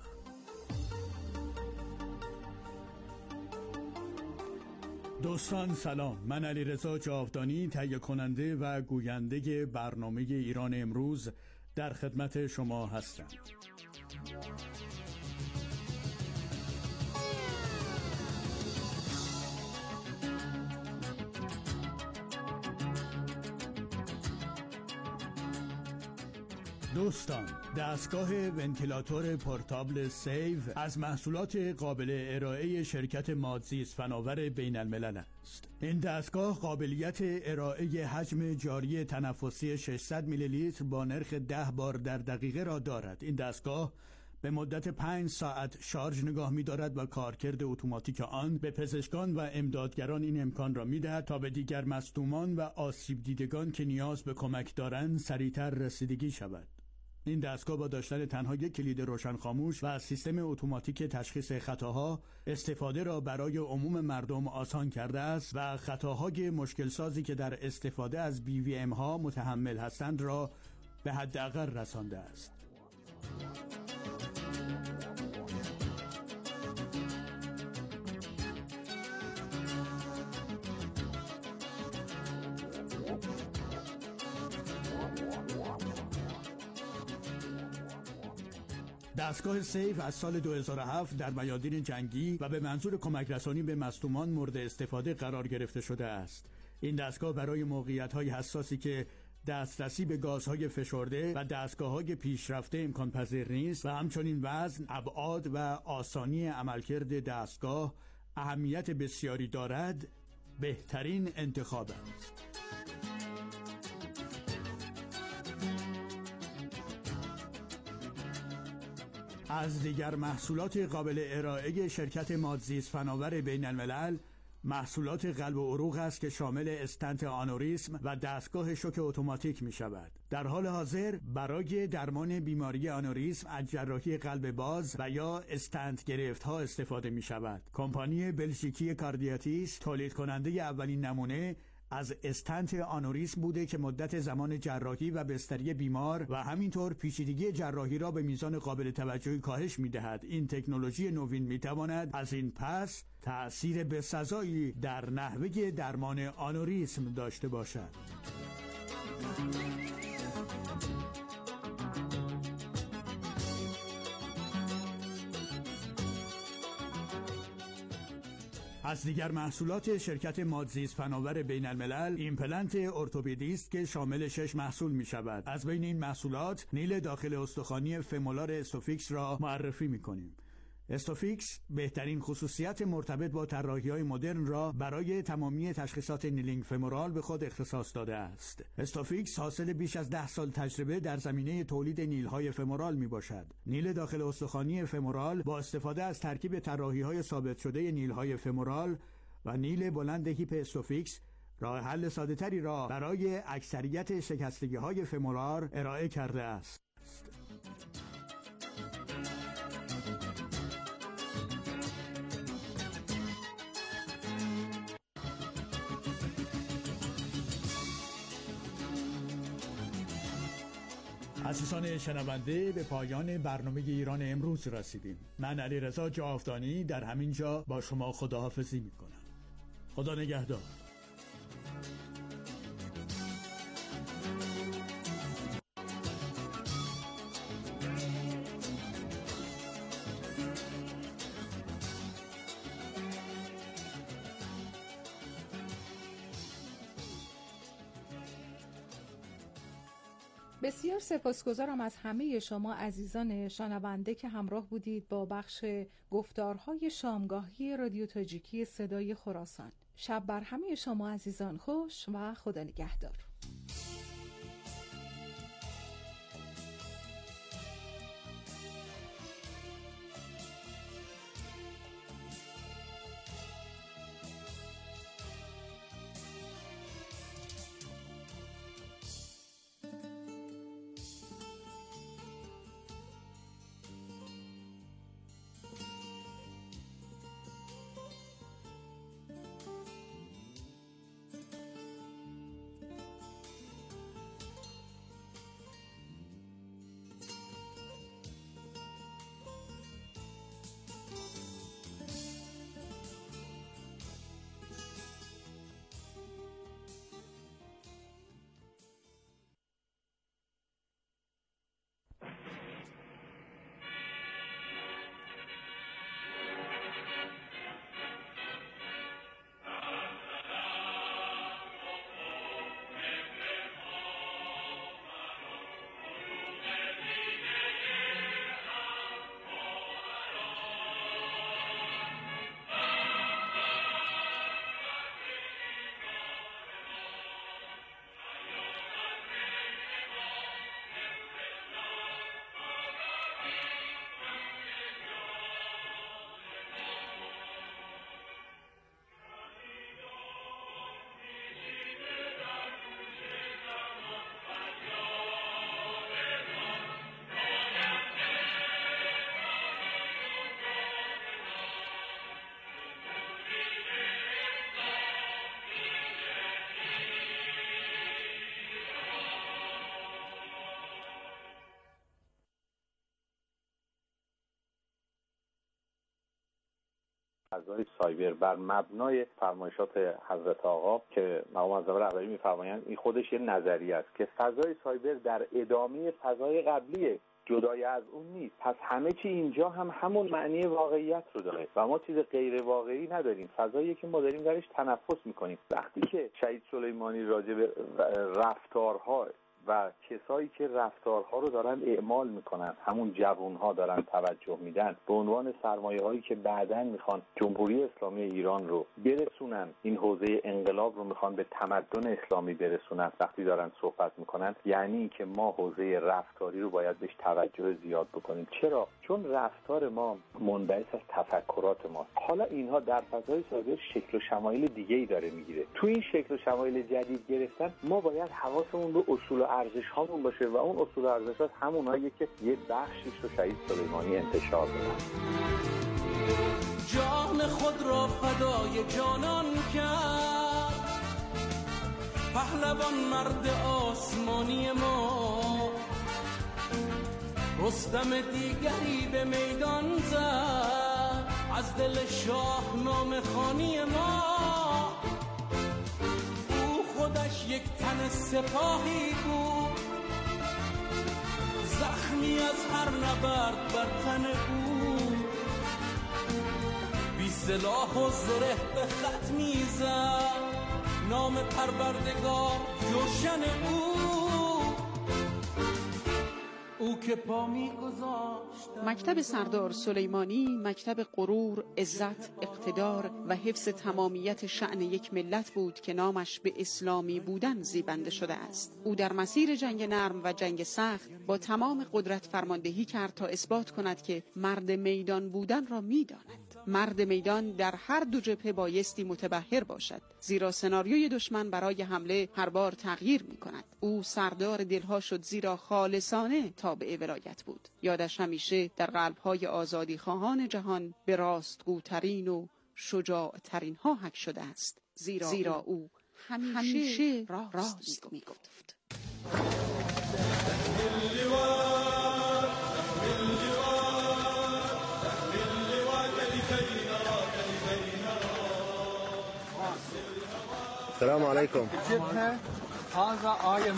دوستان سلام، من علیرضا جاودانی تهیه کننده و گوینده برنامه ایران امروز در خدمت شما هستم. دوستان، دستگاه ونتیلاتور پورتابل سیو از محصولات قابل ارائه شرکت مادزیست فناور بین الملل است. این دستگاه قابلیت ارائه حجم جاری تنفسی ششصد میلی لیتر با نرخ ده بار در دقیقه را دارد. این دستگاه به مدت پنج ساعت شارژ نگاه می دارد و کارکرد اتوماتیک آن به پزشکان و امدادگران این امکان را می دهد تا به دیگر مصدومان و آسیب دیدگان که نیاز به کمک دارند سریعتر رسیدگی شود. این دستگاه با داشتن تنها یک کلید روشن خاموش و سیستم اتوماتیک تشخیص خطاها استفاده را برای عموم مردم آسان کرده است و خطاهای مشکل سازی که در استفاده از بی وی ام ها متحمل هستند را به حداقل رسانده است. دستگاه سیف از سال دو هزار و هفت در میادین جنگی و به منظور کمک رسانی به مصدومان مورد استفاده قرار گرفته شده است. این دستگاه برای موقعیت‌های حساسی که دسترسی به گازهای فشرده و دستگاه‌های پیشرفته امکان پذیر نیست و همچنین وزن، ابعاد و آسانی عملکرد دستگاه اهمیت بسیاری دارد، بهترین انتخاب است. از دیگر محصولات قابل ارائه شرکت مادزیست فناور بین الملل محصولات قلب و عروق است که شامل استنت آنوریسم و دستگاه شوک اتوماتیک می شود. در حال حاضر برای درمان بیماری آنوریسم از جراحی قلب باز و یا استنت گرفت ها استفاده می شود. کمپانی بلژیکی کاردیاتیس تولید کننده اولین نمونه از استنت آنوریسم بوده که مدت زمان جراحی و بستری بیمار و همینطور پیچیدگی جراحی را به میزان قابل توجهی کاهش می‌دهد. این تکنولوژی نوین می‌تواند از این پس تأثیر بسزایی در نحوه درمان آنوریسم داشته باشد. از دیگر محصولات شرکت مادزیست فناور بین الملل ایمپلنت ارتوپدی است که شامل شش محصول می شود. از بین این محصولات نیل داخل استخوانی فمولار استوفیکس را معرفی می کنیم. استوفیکس بهترین خصوصیت مرتبط با طراحی‌های مدرن را برای تمامی تشخیصات نیلینگ فمورال به خود اختصاص داده است. استوفیکس حاصل بیش از ده سال تجربه در زمینه تولید نیل‌های فمورال میباشد. نیل داخل استخوانی فمورال با استفاده از ترکیب طراحی‌های ثابت شده نیل‌های فمورال و نیل بلند هیپ استوفیکس راه حل ساده‌تری را برای اکثریت شکستگی‌های فمورال ارائه کرده است. عزیزان شنونده، به پایان برنامه ایران امروز رسیدیم. من علیرضا جاودانی در همین جا با شما خداحافظی میکنم. خدا نگهدار. بسیار سپاسگزارم از همه شما عزیزان شنونده که همراه بودید با بخش گفتارهای شامگاهی رادیو تاجیکی صدای خراسان. شب بر همه شما عزیزان خوش و خدا نگهدار. فضای سایبر بر مبنای فرمایشات حضرت آقا که مقام معظم رهبری می‌فرمایند این خودش یه نظریه است که فضای سایبر در ادامه فضای قبلیه. جدای از اون نیست. پس همه چی اینجا هم همون معنی واقعیت رو داره و ما چیز غیر واقعی نداریم. فضایی که ما داریم درش تنفس میکنیم. وقتی که شهید سلیمانی راجع به رفتارها و کسایی که رفتارها رو دارن اعمال میکنن، همون جوانها دارن توجه میدن به عنوان سرمایه هایی که بعداً میخوان جمهوری اسلامی ایران رو برسونن، این حوزه انقلاب رو میخوان به تمدن اسلامی برسونن، وقتی دارن صحبت میکنن یعنی که ما حوزه رفتاری رو باید بهش توجه زیاد بکنیم. چرا؟ چون رفتار ما منبعث از تفکرات ما. حالا اینها در فضای صادر شکل و شمایل دیگه‌ای داره میگیره. تو این شکل و شمایل جدید گرفتن ما باید حواسمون به اصول و ارزش هامون باشه و اون اصول و ارزشات همونایی که یه بخشیش رو شهید سلیمانی انتشار دادن. جان خود را فدای جانان کرد پهلوان مرد آسمانی ما، رستم دیگری به میدان زد از دل شاهنامه خوانی ما. او خودش یک تن سپاهی بود، زخمی از هر نبرد بر تن او، بی سلاح و زره به خط میزد نام پروردگار جوشن او. او که پا می‌گذاشت. مکتب سردار سلیمانی مکتب غرور، عزت، اقتدار و حفظ تمامیت شأن یک ملت بود که نامش به اسلامی بودن زیبنده شده است. او در مسیر جنگ نرم و جنگ سخت با تمام قدرت فرماندهی کرد تا اثبات کند که مرد میدان بودن را می‌داند. مرد میدان در هر دو جبهه بایستی متبحر باشد، زیرا سناریوی دشمن برای حمله هر بار تغییر می‌کند. او سردار دلها شد زیرا خالصانه تابع ولایت بود. یادش همیشه در قلب‌های آزادی خواهان جهان به راستگوترین و شجاعترین ها حک شده است، زیرا, زیرا او همیشه, همیشه راست, راست می‌گفت. السلام عليكم. هذا آية